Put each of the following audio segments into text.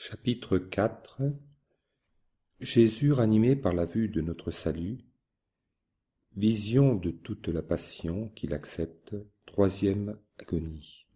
Chapitre 4 Jésus ranimé par la vue de notre salut, vision de toute la passion qu'il accepte, troisième agonie.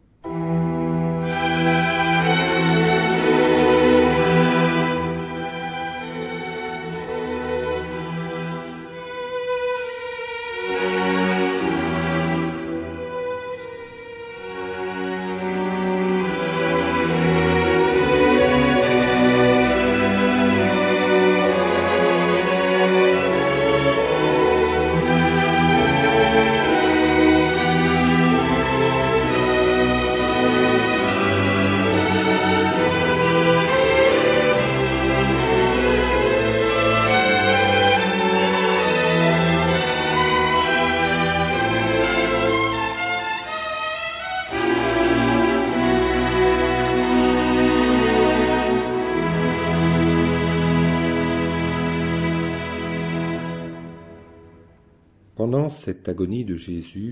Pendant cette agonie de Jésus,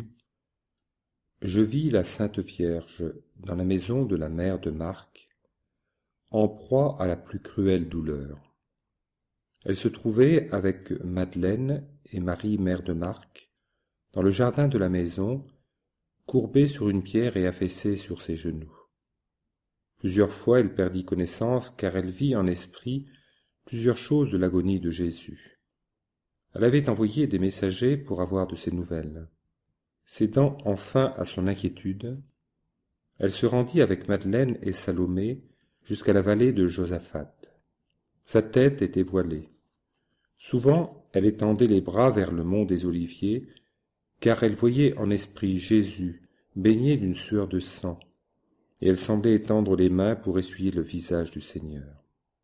je vis la Sainte Vierge dans la maison de la mère de Marc, en proie à la plus cruelle douleur. Elle se trouvait avec Madeleine et Marie, mère de Marc, dans le jardin de la maison, courbée sur une pierre et affaissée sur ses genoux. Plusieurs fois elle perdit connaissance, car elle vit en esprit plusieurs choses de l'agonie de Jésus. Elle avait envoyé des messagers pour avoir de ses nouvelles. Cédant enfin à son inquiétude, elle se rendit avec Madeleine et Salomé jusqu'à la vallée de Josaphat. Sa tête était voilée. Souvent, elle étendait les bras vers le mont des Oliviers, car elle voyait en esprit Jésus baigné d'une sueur de sang, et elle semblait étendre les mains pour essuyer le visage du Seigneur.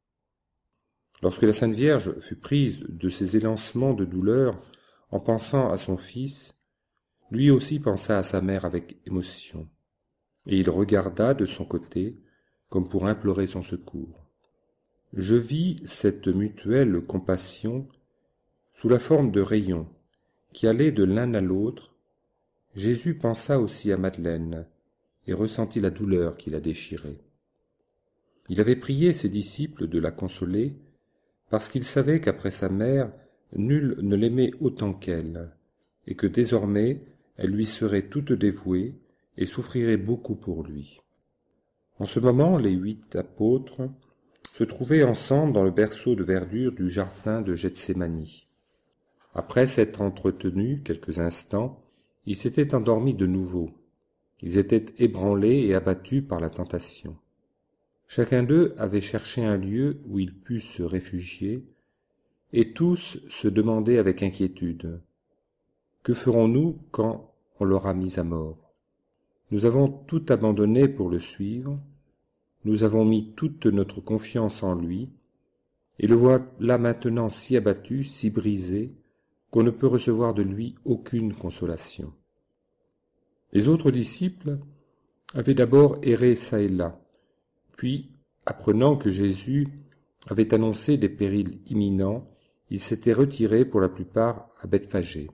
Lorsque la Sainte Vierge fut prise de ces élancements de douleur en pensant à son Fils, lui aussi pensa à sa mère avec émotion, et il regarda de son côté comme pour implorer son secours. Je vis cette mutuelle compassion sous la forme de rayons qui allaient de l'un à l'autre. Jésus pensa aussi à Madeleine et ressentit la douleur qui la déchirait. Il avait prié ses disciples de la consoler, parce qu'il savait qu'après sa mère, nul ne l'aimait autant qu'elle, et que désormais elle lui serait toute dévouée et souffrirait beaucoup pour lui. En ce moment, les 8 apôtres se trouvaient ensemble dans le berceau de verdure du jardin de Gethsémani. Après s'être entretenus quelques instants, ils s'étaient endormis de nouveau. Ils étaient ébranlés et abattus par la tentation. Chacun d'eux avait cherché un lieu où il pût se réfugier, et tous se demandaient avec inquiétude : « Que ferons-nous quand on l'aura mis à mort ? Nous avons tout abandonné pour le suivre, nous avons mis toute notre confiance en lui, et le voilà maintenant si abattu, si brisé, qu'on ne peut recevoir de lui aucune consolation. » Les autres disciples avaient d'abord erré çà et là, puis, apprenant que Jésus avait annoncé des périls imminents, ils s'étaient retirés pour la plupart à Bethphagée.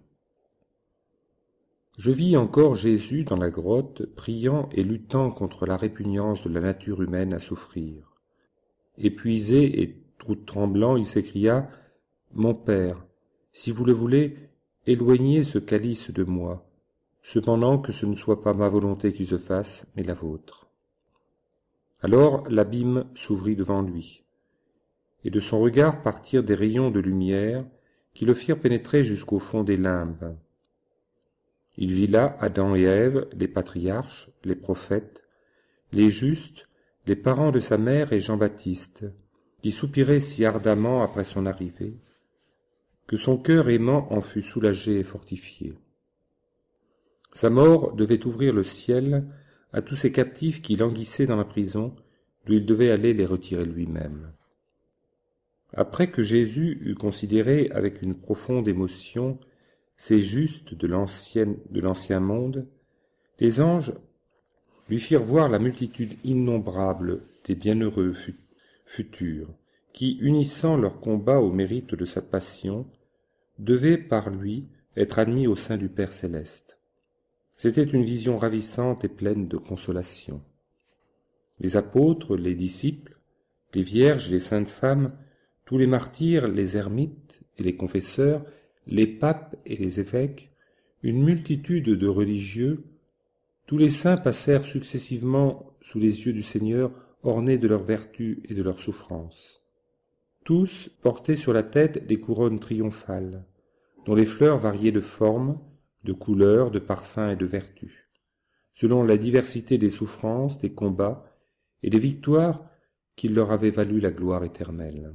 Je vis encore Jésus dans la grotte, priant et luttant contre la répugnance de la nature humaine à souffrir. Épuisé et tout tremblant, il s'écria : « Mon Père, si vous le voulez, éloignez ce calice de moi, cependant que ce ne soit pas ma volonté qui se fasse, mais la vôtre. » Alors l'abîme s'ouvrit devant lui, et de son regard partirent des rayons de lumière qui le firent pénétrer jusqu'au fond des limbes. Il vit là Adam et Ève, les patriarches, les prophètes, les justes, les parents de sa mère et Jean-Baptiste, qui soupiraient si ardemment après son arrivée, que son cœur aimant en fut soulagé et fortifié. Sa mort devait ouvrir le ciel à tous ces captifs qui languissaient dans la prison, d'où il devait aller les retirer lui-même. Après que Jésus eut considéré avec une profonde émotion ces justes de l'ancien monde, les anges lui firent voir la multitude innombrable des bienheureux futurs, qui, unissant leur combat au mérite de sa passion, devaient par lui être admis au sein du Père céleste. C'était une vision ravissante et pleine de consolation. Les apôtres, les disciples, les vierges, les saintes femmes, tous les martyrs, les ermites et les confesseurs, les papes et les évêques, une multitude de religieux, tous les saints passèrent successivement sous les yeux du Seigneur, ornés de leurs vertus et de leurs souffrances. Tous portaient sur la tête des couronnes triomphales, dont les fleurs variaient de forme, de couleur, de parfum et de vertu, selon la diversité des souffrances, des combats et des victoires qui leur avaient valu la gloire éternelle.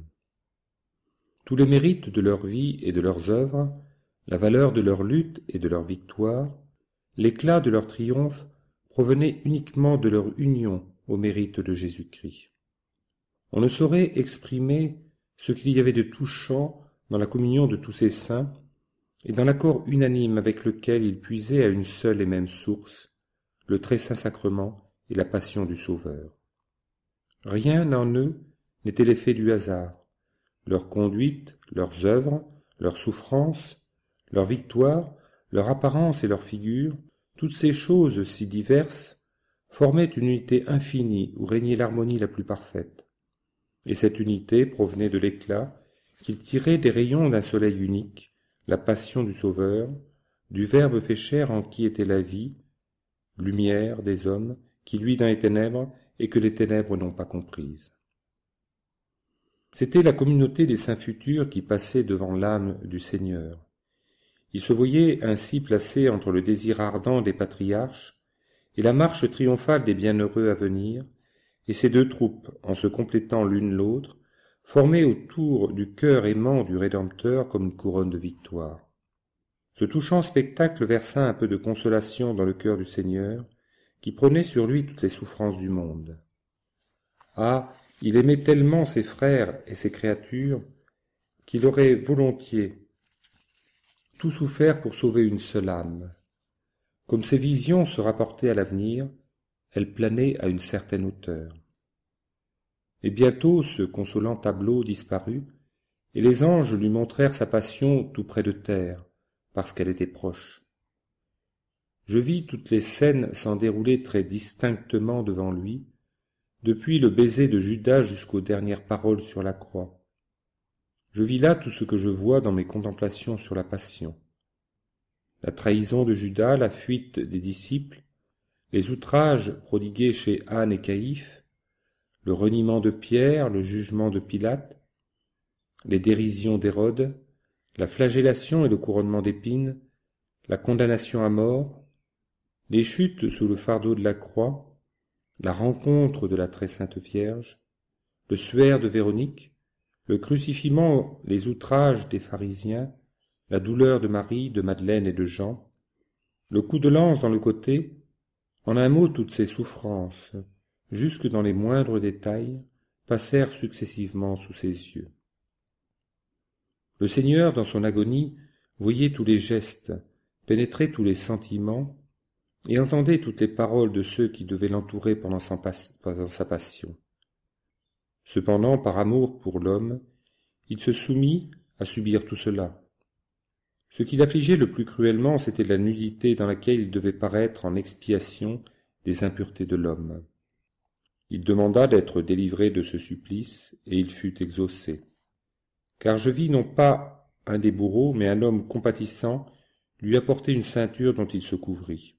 Tous les mérites de leur vie et de leurs œuvres, la valeur de leur lutte et de leur victoire, l'éclat de leur triomphe provenaient uniquement de leur union au mérite de Jésus-Christ. On ne saurait exprimer ce qu'il y avait de touchant dans la communion de tous ces saints et dans l'accord unanime avec lequel ils puisaient à une seule et même source, le très saint sacrement et la passion du Sauveur. Rien en eux n'était l'effet du hasard. Leur conduite, leurs œuvres, leurs souffrances, leurs victoires, leur apparence et leur figure, toutes ces choses si diverses, formaient une unité infinie où régnait l'harmonie la plus parfaite. Et cette unité provenait de l'éclat qu'ils tiraient des rayons d'un soleil unique, la passion du Sauveur, du Verbe fait chair en qui était la vie, lumière des hommes, qui luit dans les ténèbres et que les ténèbres n'ont pas comprise. C'était la communauté des saints futurs qui passait devant l'âme du Seigneur. Il se voyait ainsi placé entre le désir ardent des patriarches et la marche triomphale des bienheureux à venir, et ces deux troupes, en se complétant l'une l'autre, formaient autour du cœur aimant du Rédempteur comme une couronne de victoire. Ce touchant spectacle versa un peu de consolation dans le cœur du Seigneur, qui prenait sur lui toutes les souffrances du monde. Ah, il aimait tellement ses frères et ses créatures qu'il aurait volontiers tout souffert pour sauver une seule âme. Comme ses visions se rapportaient à l'avenir, elles planaient à une certaine hauteur. Et bientôt ce consolant tableau disparut, et les anges lui montrèrent sa passion tout près de terre, parce qu'elle était proche. Je vis toutes les scènes s'en dérouler très distinctement devant lui, depuis le baiser de Judas jusqu'aux dernières paroles sur la croix. Je vis là tout ce que je vois dans mes contemplations sur la Passion. La trahison de Judas, la fuite des disciples, les outrages prodigués chez Anne et Caïphe, le reniement de Pierre, le jugement de Pilate, les dérisions d'Hérode, la flagellation et le couronnement d'épines, la condamnation à mort, les chutes sous le fardeau de la croix, la rencontre de la très sainte Vierge, le suaire de Véronique, le crucifiement, les outrages des pharisiens, la douleur de Marie, de Madeleine et de Jean, le coup de lance dans le côté, en un mot toutes ces souffrances, jusque dans les moindres détails, passèrent successivement sous ses yeux. Le Seigneur, dans son agonie, voyait tous les gestes, pénétrait tous les sentiments, et entendait toutes les paroles de ceux qui devaient l'entourer pendant sa passion. Cependant, par amour pour l'homme, il se soumit à subir tout cela. Ce qui l'affligeait le plus cruellement, c'était la nudité dans laquelle il devait paraître en expiation des impuretés de l'homme. Il demanda d'être délivré de ce supplice, et il fut exaucé. Car je vis non pas un des bourreaux, mais un homme compatissant lui apporter une ceinture dont il se couvrit.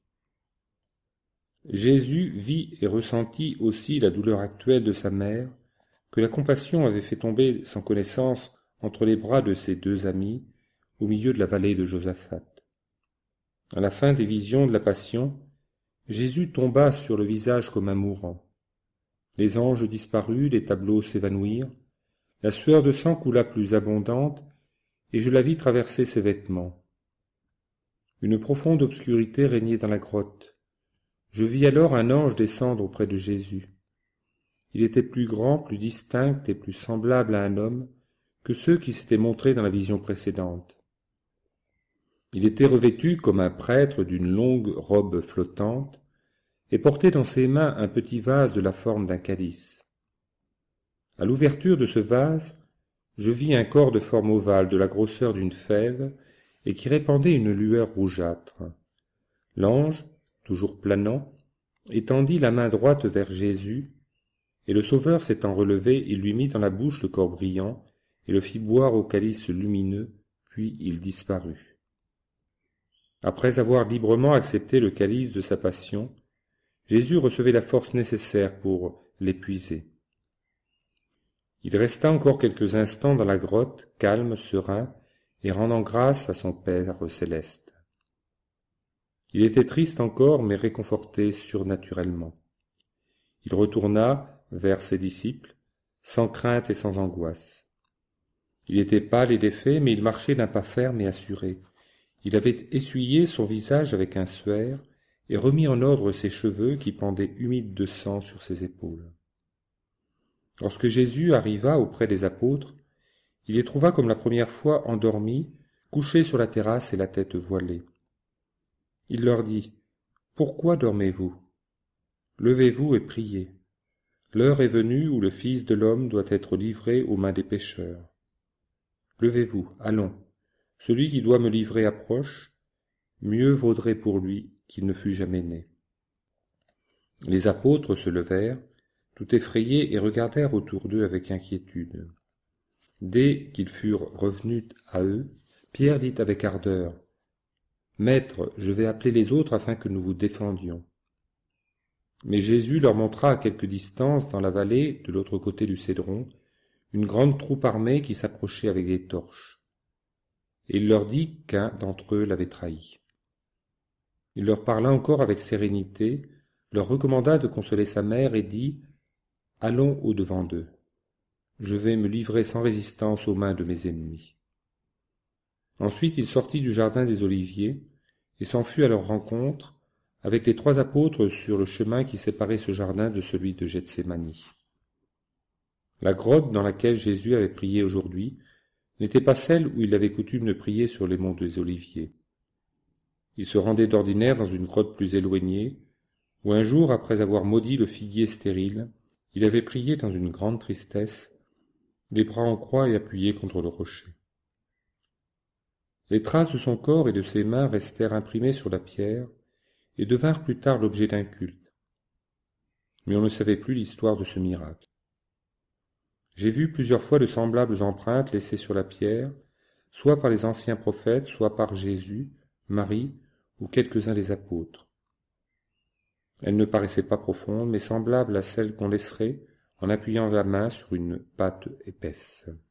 Jésus vit et ressentit aussi la douleur actuelle de sa mère, que la compassion avait fait tomber sans connaissance entre les bras de ses deux amis, au milieu de la vallée de Josaphat. À la fin des visions de la Passion, Jésus tomba sur le visage comme un mourant. Les anges disparus, les tableaux s'évanouirent, la sueur de sang coula plus abondante, et je la vis traverser ses vêtements. Une profonde obscurité régnait dans la grotte. Je vis alors un ange descendre auprès de Jésus. Il était plus grand, plus distinct et plus semblable à un homme que ceux qui s'étaient montrés dans la vision précédente. Il était revêtu comme un prêtre d'une longue robe flottante et portait dans ses mains un petit vase de la forme d'un calice. À l'ouverture de ce vase, je vis un corps de forme ovale de la grosseur d'une fève et qui répandait une lueur rougeâtre. L'ange, toujours planant, étendit la main droite vers Jésus, Et le Sauveur s'étant relevé, il lui mit dans la bouche le corps brillant, et le fit boire au calice lumineux, puis il disparut. Après avoir librement accepté le calice de sa passion, Jésus recevait la force nécessaire pour l'épuiser. Il resta encore quelques instants dans la grotte, calme, serein, et rendant grâce à son Père céleste. Il était triste encore, mais réconforté surnaturellement. Il retourna vers ses disciples, sans crainte et sans angoisse. Il était pâle et défait, mais il marchait d'un pas ferme et assuré. Il avait essuyé son visage avec un suaire et remis en ordre ses cheveux qui pendaient humides de sang sur ses épaules. Lorsque Jésus arriva auprès des apôtres, il les trouva comme la première fois endormis, couchés sur la terrasse et la tête voilée. Il leur dit : « Pourquoi dormez-vous ? Levez-vous et priez. L'heure est venue où le Fils de l'homme doit être livré aux mains des pécheurs. Levez-vous, allons. Celui qui doit me livrer approche. Mieux vaudrait pour lui qu'il ne fût jamais né. » Les apôtres se levèrent, tout effrayés, et regardèrent autour d'eux avec inquiétude. Dès qu'ils furent revenus à eux, Pierre dit avec ardeur : « Maître, je vais appeler les autres afin que nous vous défendions. » Mais Jésus leur montra à quelque distance, dans la vallée, de l'autre côté du Cédron, une grande troupe armée qui s'approchait avec des torches. Et il leur dit qu'un d'entre eux l'avait trahi. Il leur parla encore avec sérénité, leur recommanda de consoler sa mère et dit : « Allons au-devant d'eux. Je vais me livrer sans résistance aux mains de mes ennemis. » Ensuite il sortit du jardin des Oliviers et s'en fut à leur rencontre avec les 3 apôtres sur le chemin qui séparait ce jardin de celui de Gethsémani. La grotte dans laquelle Jésus avait prié aujourd'hui n'était pas celle où il avait coutume de prier sur les monts des Oliviers. Il se rendait d'ordinaire dans une grotte plus éloignée, où un jour, après avoir maudit le figuier stérile, il avait prié dans une grande tristesse, les bras en croix et appuyés contre le rocher. Les traces de son corps et de ses mains restèrent imprimées sur la pierre et devinrent plus tard l'objet d'un culte. Mais on ne savait plus l'histoire de ce miracle. J'ai vu plusieurs fois de semblables empreintes laissées sur la pierre, soit par les anciens prophètes, soit par Jésus, Marie ou quelques-uns des apôtres. Elles ne paraissaient pas profondes, mais semblables à celles qu'on laisserait en appuyant la main sur une pâte épaisse.